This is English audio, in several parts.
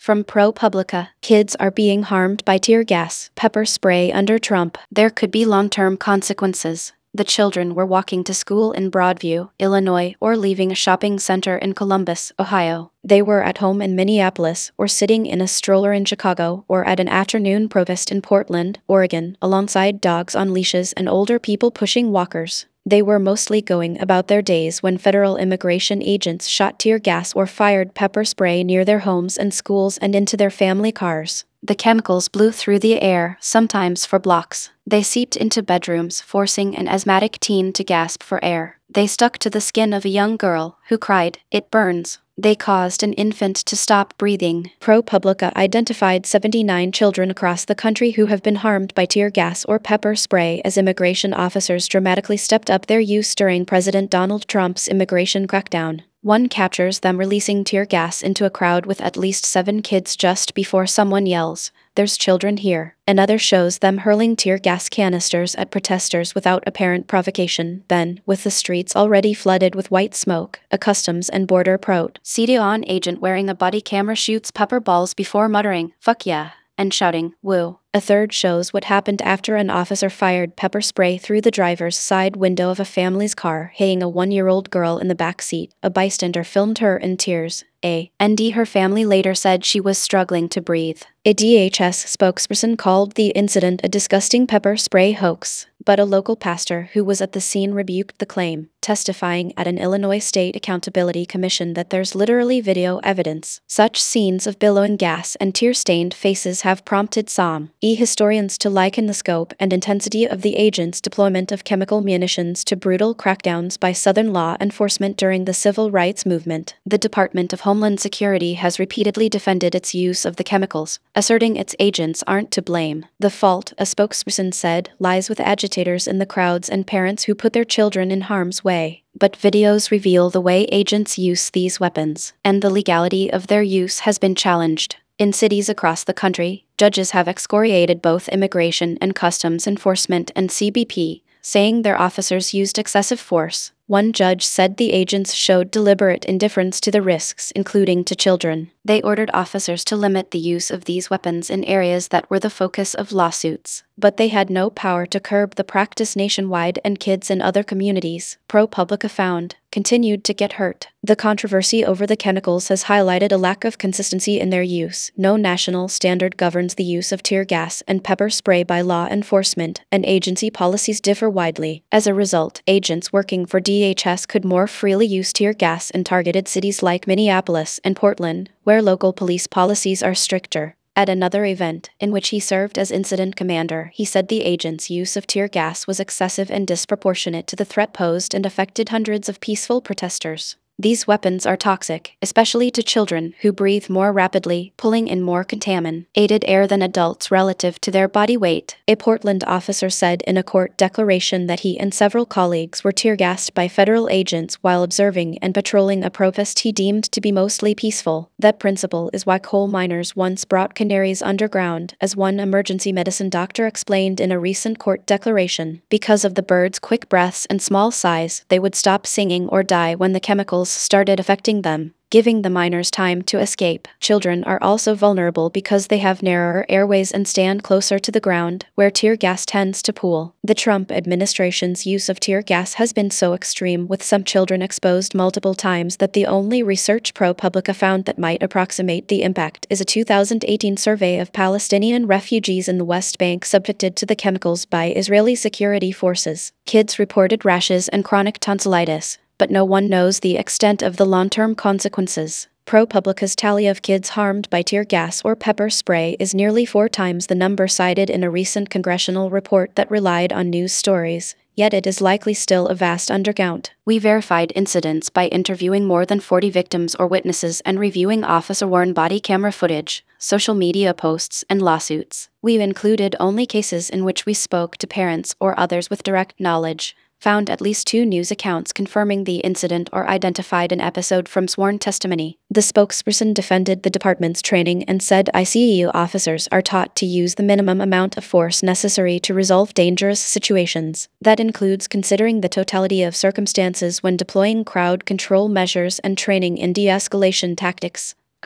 From ProPublica, kids are being harmed by tear gas, pepper spray under Trump. There could be long-term consequences. The children were walking to school in Broadview, Illinois, or leaving a shopping center in Columbus, Ohio. They were at home in Minneapolis, or sitting in a stroller in Chicago, or at an afternoon protest in Portland, Oregon, alongside dogs on leashes and older people pushing walkers. They were mostly going about their days when federal immigration agents shot tear gas or fired pepper spray near their homes and schools and into their family cars. The chemicals blew through the air, sometimes for blocks. They seeped into bedrooms, forcing an asthmatic teen to gasp for air. They stuck to the skin of a young girl, who cried, "It burns." They caused an infant to stop breathing. ProPublica identified 79 children across the country who have been harmed by tear gas or pepper spray as immigration officers dramatically stepped up their use during President Donald Trump's immigration crackdown. One captures them releasing tear gas into a crowd with at least 7 kids just before someone yells, "There's children here." Another shows them hurling tear gas canisters at protesters without apparent provocation. Then, with the streets already flooded with white smoke, a Customs and Border CDON agent wearing a body camera shoots pepper balls before muttering, "Fuck yeah," and shouting, "Woo." A third shows what happened after an officer fired pepper spray through the driver's side window of a family's car, hitting a 1-year-old girl in the back seat. A bystander filmed her in tears. Her family later said she was struggling to breathe. A DHS spokesperson called the incident a disgusting pepper spray hoax, but a local pastor who was at the scene rebuked the claim, testifying at an Illinois State Accountability Commission that there's literally video evidence. Such scenes of billowing gas and tear-stained faces have prompted some historians to liken the scope and intensity of the agents' deployment of chemical munitions to brutal crackdowns by Southern law enforcement during the civil rights movement. The Department of Homeland Security has repeatedly defended its use of the chemicals, asserting its agents aren't to blame. The fault, a spokesperson said, lies with agitators in the crowds and parents who put their children in harm's way. But videos reveal the way agents use these weapons, and the legality of their use has been challenged. In cities across the country, judges have excoriated both immigration and customs enforcement and CBP, saying their officers used excessive force. One judge said the agents showed deliberate indifference to the risks, including to children. They ordered officers to limit the use of these weapons in areas that were the focus of lawsuits, but they had no power to curb the practice nationwide, and kids in other communities, ProPublica found, continued to get hurt. The controversy over the chemicals has highlighted a lack of consistency in their use. No national standard governs the use of tear gas and pepper spray by law enforcement, and agency policies differ widely. As a result, agents working for DHS could more freely use tear gas in targeted cities like Minneapolis and Portland, where local police policies are stricter. At another event, in which he served as incident commander, he said the agents' use of tear gas was excessive and disproportionate to the threat posed and affected hundreds of peaceful protesters. These weapons are toxic, especially to children, who breathe more rapidly, pulling in more contaminated air than adults relative to their body weight. A Portland officer said in a court declaration that he and several colleagues were tear-gassed by federal agents while observing and patrolling a protest he deemed to be mostly peaceful. That principle is why coal miners once brought canaries underground, as one emergency medicine doctor explained in a recent court declaration. Because of the birds' quick breaths and small size, they would stop singing or die when the chemicals started affecting them, giving the miners time to escape. Children are also vulnerable because they have narrower airways and stand closer to the ground, where tear gas tends to pool. The Trump administration's use of tear gas has been so extreme, with some children exposed multiple times, that the only research ProPublica found that might approximate the impact is a 2018 survey of Palestinian refugees in the West Bank subjected to the chemicals by Israeli security forces. Kids reported rashes and chronic tonsillitis, but no one knows the extent of the long-term consequences. ProPublica's tally of kids harmed by tear gas or pepper spray is nearly 4 times the number cited in a recent congressional report that relied on news stories, yet it is likely still a vast undercount. We verified incidents by interviewing more than 40 victims or witnesses and reviewing officer-worn body camera footage, social media posts, and lawsuits. We've included only cases in which we spoke to parents or others with direct knowledge, found at least 2 news accounts confirming the incident, or identified an episode from sworn testimony. The spokesperson defended the department's training and said ICEU officers are taught to use the minimum amount of force necessary to resolve dangerous situations. That includes considering the totality of circumstances when deploying crowd control measures and training in de-escalation tactics.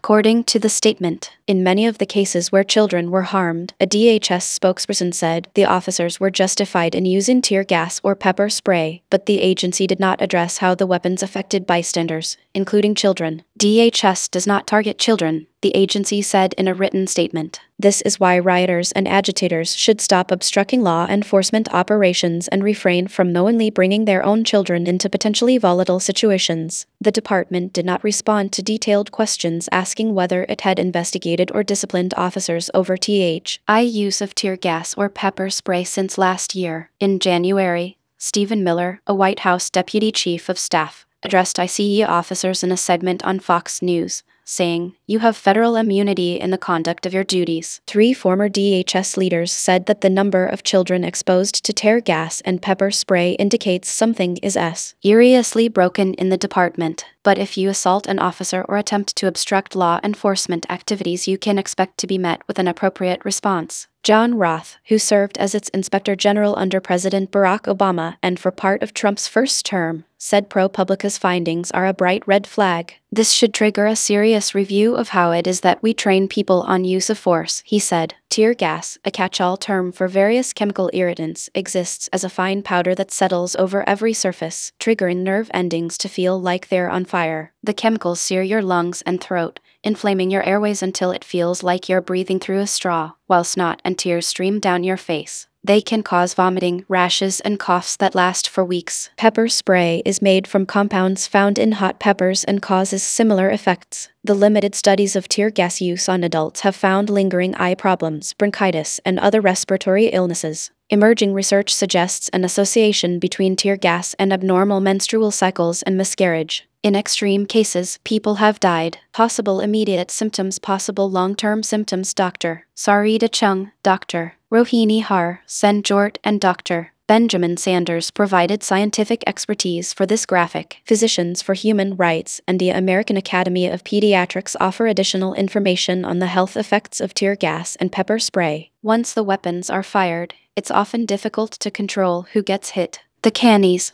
According to the statement, in many of the cases where children were harmed, a DHS spokesperson said the officers were justified in using tear gas or pepper spray, but the agency did not address how the weapons affected bystanders, including children. DHS does not target children, the agency said in a written statement. This is why rioters and agitators should stop obstructing law enforcement operations and refrain from knowingly bringing their own children into potentially volatile situations. The department did not respond to detailed questions asking whether it had investigated or disciplined officers over THI use of tear gas or pepper spray since last year. In January, Stephen Miller, a White House deputy chief of staff, addressed ICE officers in a segment on Fox News, saying, "You have federal immunity in the conduct of your duties." 3 former DHS leaders said that the number of children exposed to tear gas and pepper spray indicates something is seriously broken in the department. But if you assault an officer or attempt to obstruct law enforcement activities, you can expect to be met with an appropriate response. John Roth, who served as its Inspector General under President Barack Obama and for part of Trump's first term, said ProPublica's findings are a bright red flag. "This should trigger a serious review of how it is that we train people on use of force," he said. Tear gas, a catch-all term for various chemical irritants, exists as a fine powder that settles over every surface, triggering nerve endings to feel like they're on fire. The chemicals sear your lungs and throat, inflaming your airways until it feels like you're breathing through a straw, while snot and tears stream down your face. They can cause vomiting, rashes, and coughs that last for weeks. Pepper spray is made from compounds found in hot peppers and causes similar effects. The limited studies of tear gas use on adults have found lingering eye problems, bronchitis, and other respiratory illnesses. Emerging research suggests an association between tear gas and abnormal menstrual cycles and miscarriage. In extreme cases, people have died. Possible immediate symptoms, possible long-term symptoms. Dr. Sarita Chung, Dr. Rohini Har Sen-Jort, and Dr. Benjamin Sanders provided scientific expertise for this graphic. Physicians for Human Rights and the American Academy of Pediatrics offer additional information on the health effects of tear gas and pepper spray. Once the weapons are fired, it's often difficult to control who gets hit. The cannies,